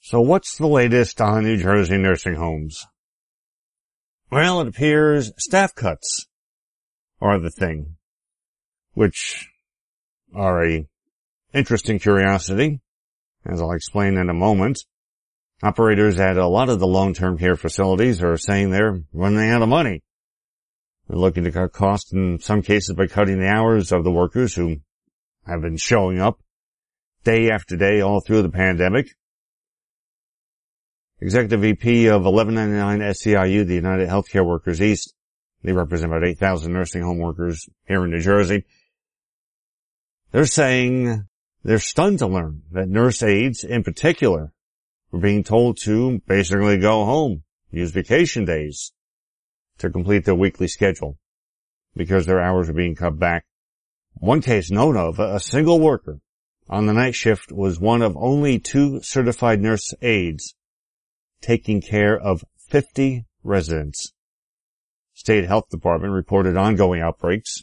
So what's the latest on New Jersey nursing homes? Well, it appears staff cuts are the thing, which are a interesting curiosity, as I'll explain in a moment. Operators at a lot of the long-term care facilities are saying they're running out of money. They're looking to cut costs in some cases by cutting the hours of the workers who have been showing up day after day all through the pandemic. Executive VP of 1199 SEIU, the United Healthcare Workers East, they represent about 8,000 nursing home workers here in New Jersey. They're saying they're stunned to learn that nurse aides in particular were being told to basically go home, use vacation days to complete their weekly schedule because their hours are being cut back. One case known of, a single worker on the night shift was one of only 2 certified nurse aides taking care of 50 residents. State Health Department reported ongoing outbreaks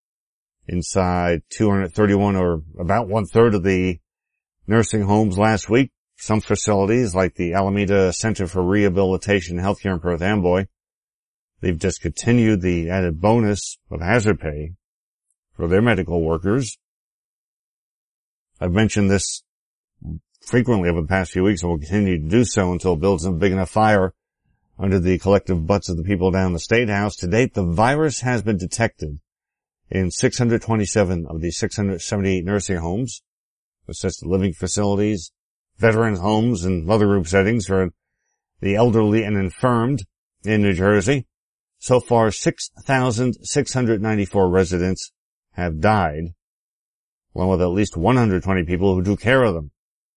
inside 231 or about 1/3 of the nursing homes last week. Some facilities like the Alameda Center for Rehabilitation and Healthcare in Perth Amboy, they've discontinued the added bonus of hazard pay for their medical workers. I've mentioned this frequently over the past few weeks and will continue to do so until it builds a big enough fire under the collective butts of the people down the State House. To date, the virus has been detected in 627 of the 678 nursing homes, assisted living facilities, veteran homes, and other group settings for the elderly and infirmed in New Jersey. So far, 6,694 residents have died, along with at least 120 people who do care of them.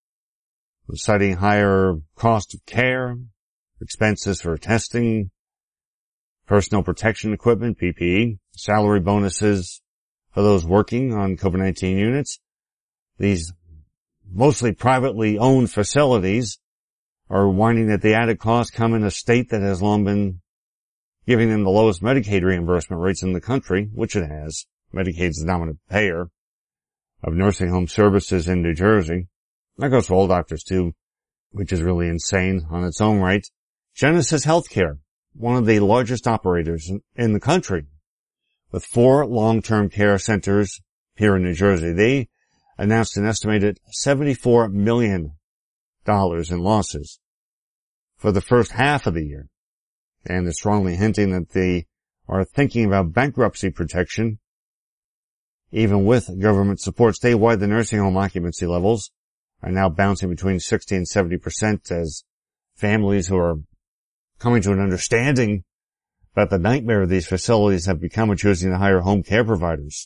Citing higher cost of care, expenses for testing, personal protection equipment, PPE, salary bonuses for those working on COVID-19 units. These mostly privately owned facilities are whining that the added costs come in a state that has long been giving them the lowest Medicaid reimbursement rates in the country, which it has. Medicaid's the dominant payer of nursing home services in New Jersey. That goes for all doctors too, which is really insane on its own right. Genesis Healthcare, one of the largest operators in the country, with 4 long-term care centers here in New Jersey. They announced an estimated $74 million in losses for the first half of the year. And they're strongly hinting that they are thinking about bankruptcy protection, even with government support. Statewide, the nursing home occupancy levels are now bouncing between 60 and 70% as families who are coming to an understanding about the nightmare of these facilities have become choosing to hire home care providers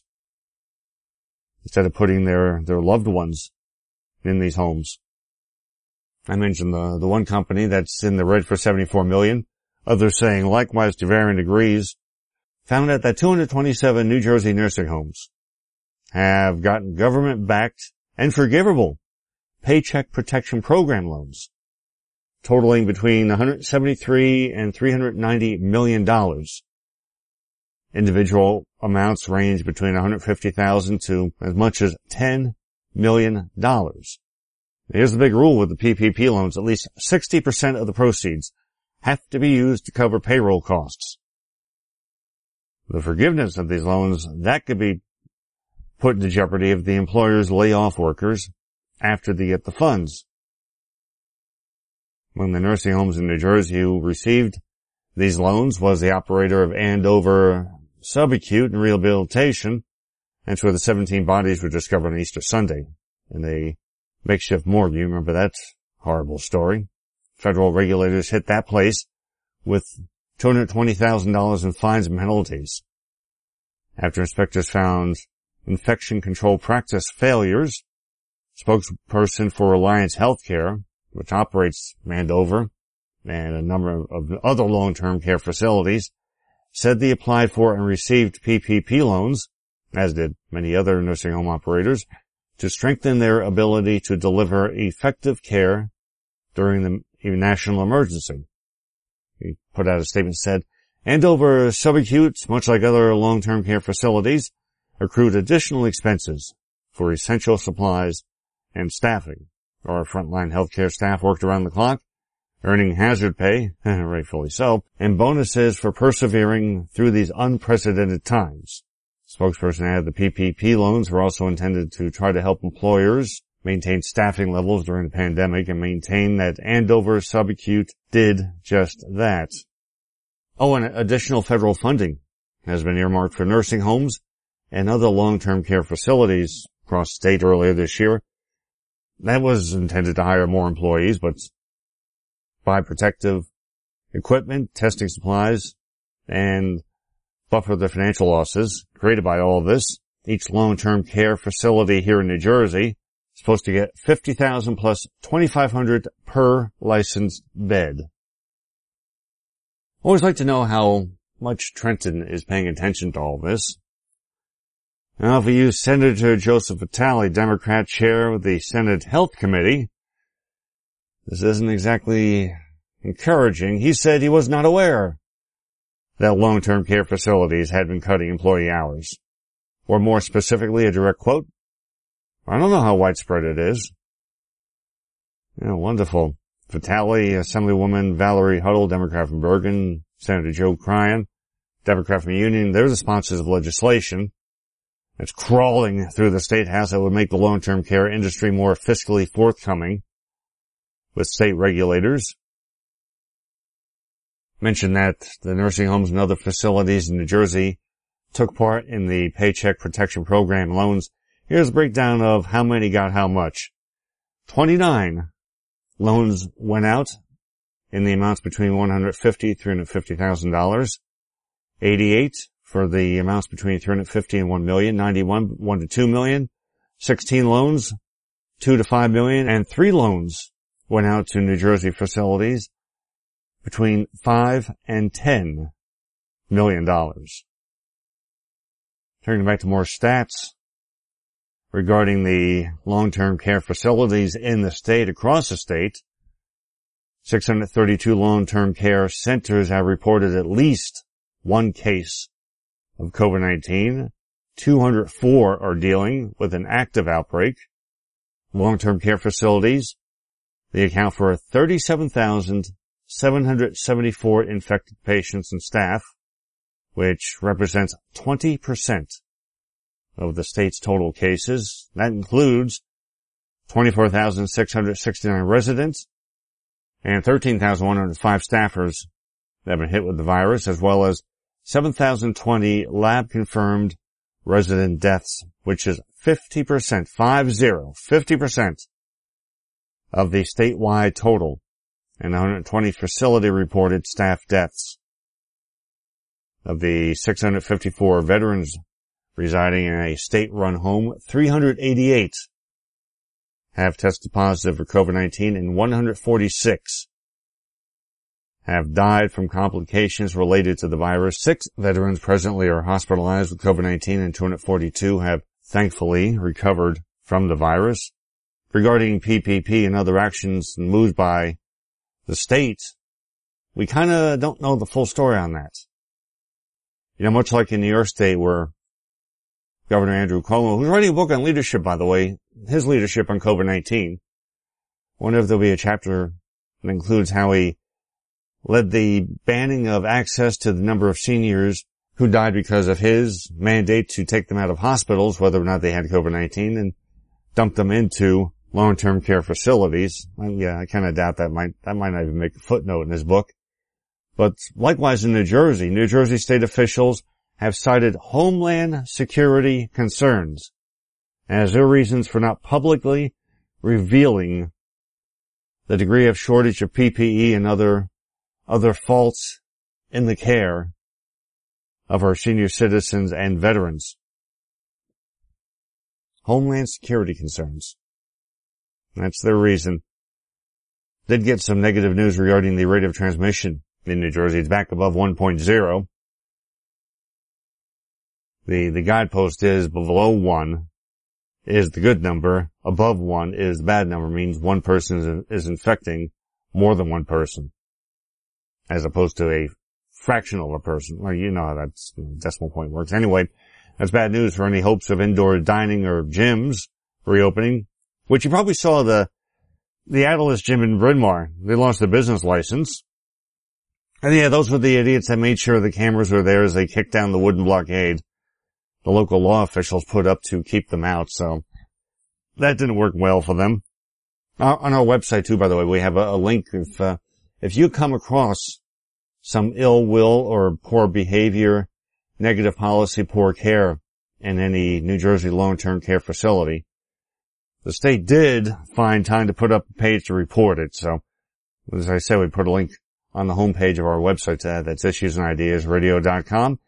instead of putting their loved ones in these homes. I mentioned the one company that's in the red for $74 million. Others saying likewise to varying degrees. Found out that 227 New Jersey nursing homes have gotten government-backed and forgivable Paycheck Protection Program loans, totaling between $173 and $390 million. Individual amounts range between $150,000 to as much as $10 million. Here's the big rule with the PPP loans. At least 60% of the proceeds have to be used to cover payroll costs. The forgiveness of these loans, that could be put into jeopardy if the employers lay off workers after they get the funds. Among the nursing homes in New Jersey who received these loans was the operator of Andover Subacute and Rehabilitation. That's where the 17 bodies were discovered on Easter Sunday in a makeshift morgue. You remember that horrible story? Federal regulators hit that place with $220,000 in fines and penalties after inspectors found infection control practice failures. Spokesperson for Reliance Healthcare, which operates Andover and a number of other long-term care facilities, said they applied for and received PPP loans, as did many other nursing home operators, to strengthen their ability to deliver effective care during the national emergency. He put out a statement that said, Andover Subacute, much like other long-term care facilities, accrued additional expenses for essential supplies and staffing Our frontline healthcare staff worked around the clock, earning hazard pay, rightfully so, and bonuses for persevering through these unprecedented times. Spokesperson added the PPP loans were also intended to try to help employers maintain staffing levels during the pandemic and maintain that Andover Subacute did just that. Oh, and additional federal funding has been earmarked for nursing homes and other long-term care facilities across the state earlier this year. That was intended to hire more employees, but buy protective equipment, testing supplies, and buffer the financial losses created by all of this. Each long-term care facility here in New Jersey is supposed to get $50,000 plus $2,500 per licensed bed. Always like to know how much Trenton is paying attention to all this. Now, if we use Senator Joseph Vitale, Democrat chair of the Senate Health Committee, this isn't exactly encouraging. He said he was not aware that long-term care facilities had been cutting employee hours. Or more specifically, a direct quote, "I don't know how widespread it is." Yeah, wonderful. Vitale, Assemblywoman Valerie Huddle, Democrat from Bergen, Senator Joe Cryan, Democrat from Union, they're the sponsors of legislation that's crawling through the State House that would make the long-term care industry more fiscally forthcoming with state regulators. Mentioned that the nursing homes and other facilities in New Jersey took part in the Paycheck Protection Program loans. Here's a breakdown of how many got how much. 29 loans went out in the amounts between $150,000 and $350,000. 88 for the amounts between $350,000 and $1 million. 91, $1 to $2 million. 16 loans, $2 to $5 million. And 3 loans went out to New Jersey facilities between $5 and $10 million. Turning back to more stats regarding the long-term care facilities in the state, across the state, 632 long-term care centers have reported at least one case of COVID-19. 204 are dealing with an active outbreak. Long-term care facilities, they account for 37,774 infected patients and staff, which represents 20% of the state's total cases. That includes 24,669 residents and 13,105 staffers that have been hit with the virus, as well as 7,020 lab-confirmed resident deaths, which is 50%, 50% of the statewide total, and 120 facility-reported staff deaths. Of the 654 veterans residing in a state-run home, 388 have tested positive for COVID-19 and 146 have died from complications related to the virus. 6 veterans presently are hospitalized with COVID-19 and 242 have thankfully recovered from the virus. Regarding PPP and other actions and moves by the state, we kind of don't know the full story on that. You know, much like in New York State where Governor Andrew Cuomo, who's writing a book on leadership, by the way, his leadership on COVID-19, I wonder if there'll be a chapter that includes how he led the banning of access to the number of seniors who died because of his mandate to take them out of hospitals, whether or not they had COVID-19, and dump them into long-term care facilities. Yeah, I kind of doubt that might not even make a footnote in his book. But likewise in New Jersey state officials have cited homeland security concerns as their reasons for not publicly revealing the degree of shortage of PPE and other faults in the care of our senior citizens and veterans. Homeland security concerns. That's their reason. Did get some negative news regarding the rate of transmission in New Jersey. It's back above 1.0. The guidepost is below 1 is the good number. Above 1 is the bad number, means one person is infecting more than one person, as opposed to a fraction of a person. Well, you know how that decimal point works. Anyway, that's bad news for any hopes of indoor dining or gyms reopening, which you probably saw the the Atlas Gym in Bryn Mawr, they lost their business license. And yeah, those were the idiots that made sure the cameras were there as they kicked down the wooden blockade the local law officials put up to keep them out. So that didn't work well for them. On our website too, by the way, we have a link. If you come across some ill will or poor behavior, negative policy, poor care in any New Jersey long-term care facility, the state did find time to put up a page to report it. So, as I said, we put a link on the homepage of our website. That's issuesandideasradio.com.